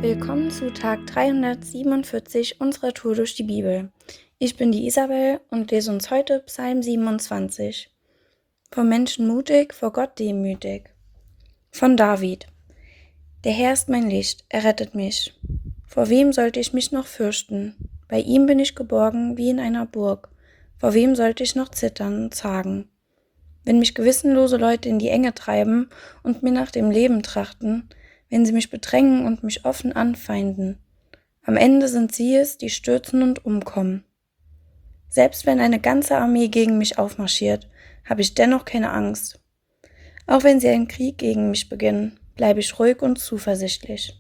Willkommen zu Tag 347 unserer Tour durch die Bibel. Ich bin die Isabel und lese uns heute Psalm 27. Vor Menschen mutig, vor Gott demütig. Von David. Der Herr ist mein Licht, er rettet mich. Vor wem sollte ich mich noch fürchten? Bei ihm bin ich geborgen wie in einer Burg. Vor wem sollte ich noch zittern und zagen? Wenn mich gewissenlose Leute in die Enge treiben und mir nach dem Leben trachten, wenn sie mich bedrängen und mich offen anfeinden. Am Ende sind sie es, die stürzen und umkommen. Selbst wenn eine ganze Armee gegen mich aufmarschiert, habe ich dennoch keine Angst. Auch wenn sie einen Krieg gegen mich beginnen, bleibe ich ruhig und zuversichtlich.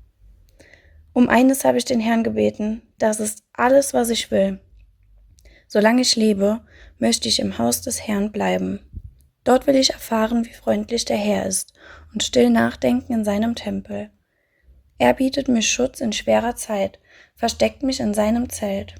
Um eines habe ich den Herrn gebeten, das ist alles, was ich will. Solange ich lebe, möchte ich im Haus des Herrn bleiben. Dort will ich erfahren, wie freundlich der Herr ist und still nachdenken in seinem Tempel. Er bietet mir Schutz in schwerer Zeit, versteckt mich in seinem Zelt.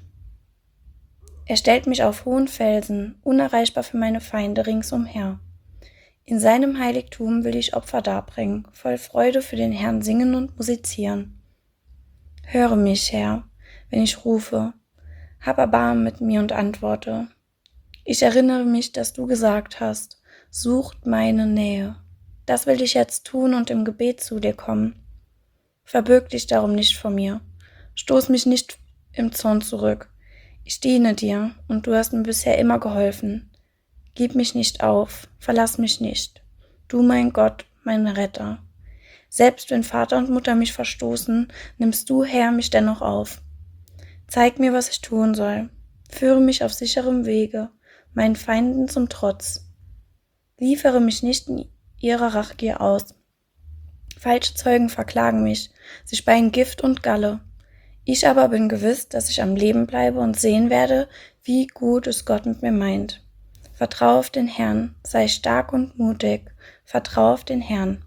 Er stellt mich auf hohen Felsen, unerreichbar für meine Feinde ringsumher. In seinem Heiligtum will ich Opfer darbringen, voll Freude für den Herrn singen und musizieren. Höre mich, Herr, wenn ich rufe. Hab Erbarmen mit mir und antworte. Ich erinnere mich, dass du gesagt hast, sucht meine Nähe. Das will ich jetzt tun und im Gebet zu dir kommen. Verbirg dich darum nicht vor mir. Stoß mich nicht im Zorn zurück. Ich diene dir und du hast mir bisher immer geholfen. Gib mich nicht auf, verlass mich nicht. Du, mein Gott, mein Retter. Selbst wenn Vater und Mutter mich verstoßen, nimmst du, Herr, mich dennoch auf. Zeig mir, was ich tun soll. Führe mich auf sicherem Wege, meinen Feinden zum Trotz. Liefere mich nicht in ihrer Rachgier aus. Falsche Zeugen verklagen mich, sie speien Gift und Galle. Ich aber bin gewiss, dass ich am Leben bleibe und sehen werde, wie gut es Gott mit mir meint. Vertrau auf den Herrn, sei stark und mutig, vertrau auf den Herrn.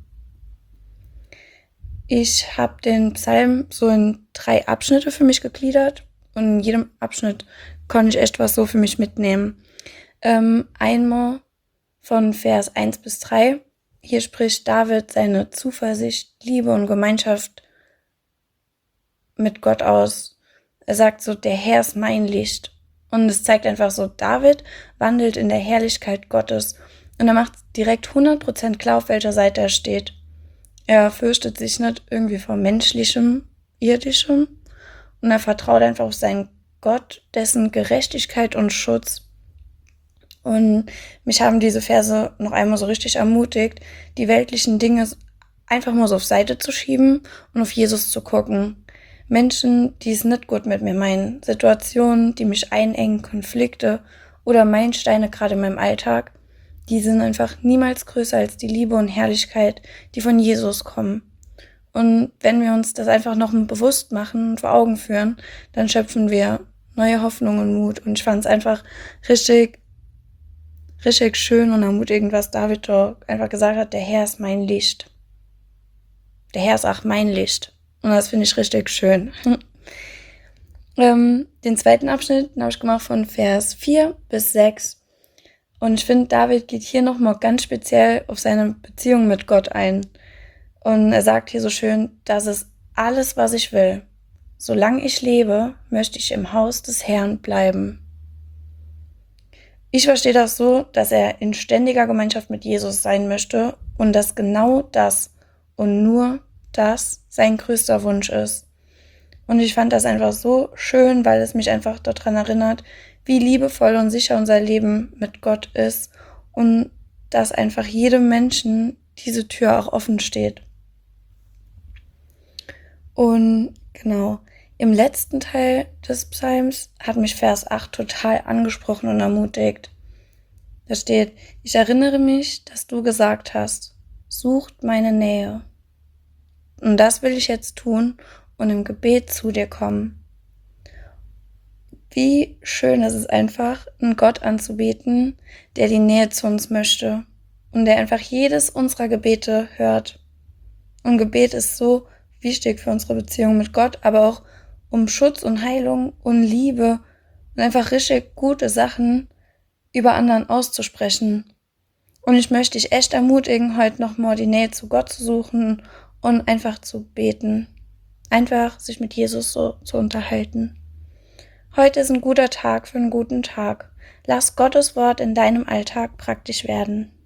Ich habe den Psalm so in 3 Abschnitte für mich gegliedert und in jedem Abschnitt konnte ich echt was so für mich mitnehmen. Einmal von Vers 1 bis 3. Hier spricht David seine Zuversicht, Liebe und Gemeinschaft mit Gott aus. Er sagt so, der Herr ist mein Licht. Und es zeigt einfach so, David wandelt in der Herrlichkeit Gottes. Und er macht direkt 100% klar, auf welcher Seite er steht. Er fürchtet sich nicht irgendwie vor menschlichem, irdischem. Und er vertraut einfach auf seinen Gott, dessen Gerechtigkeit und Schutz. Und mich haben diese Verse noch einmal so richtig ermutigt, die weltlichen Dinge einfach mal so auf Seite zu schieben und auf Jesus zu gucken. Menschen, die es nicht gut mit mir meinen, Situationen, die mich einengen, Konflikte oder Meilensteine gerade in meinem Alltag, die sind einfach niemals größer als die Liebe und Herrlichkeit, die von Jesus kommen. Und wenn wir uns das einfach noch bewusst machen und vor Augen führen, dann schöpfen wir neue Hoffnung und Mut. Und ich fand es einfach richtig schön und ermutigend, was David da einfach gesagt hat, der Herr ist mein Licht. Der Herr ist auch mein Licht. Und das finde ich richtig schön. Den zweiten Abschnitt habe ich gemacht von Vers 4 bis 6. Und ich finde, David geht hier nochmal ganz speziell auf seine Beziehung mit Gott ein. Und er sagt hier so schön, das ist alles, was ich will. Solange ich lebe, möchte ich im Haus des Herrn bleiben. Ich verstehe das so, dass er in ständiger Gemeinschaft mit Jesus sein möchte und dass genau das und nur das sein größter Wunsch ist. Und ich fand das einfach so schön, weil es mich einfach daran erinnert, wie liebevoll und sicher unser Leben mit Gott ist und dass einfach jedem Menschen diese Tür auch offen steht. Und genau, im letzten Teil des Psalms hat mich Vers 8 total angesprochen und ermutigt. Da steht, ich erinnere mich, dass du gesagt hast, sucht meine Nähe. Und das will ich jetzt tun und im Gebet zu dir kommen. Wie schön ist es einfach, einen Gott anzubeten, der die Nähe zu uns möchte und der einfach jedes unserer Gebete hört. Und Gebet ist so wichtig für unsere Beziehung mit Gott, aber auch um Schutz und Heilung und Liebe und einfach richtig gute Sachen über anderen auszusprechen. Und ich möchte dich echt ermutigen, heute nochmal die Nähe zu Gott zu suchen und einfach zu beten. einfach sich mit Jesus so zu unterhalten. Heute ist ein guter Tag für einen guten Tag. Lass Gottes Wort in deinem Alltag praktisch werden.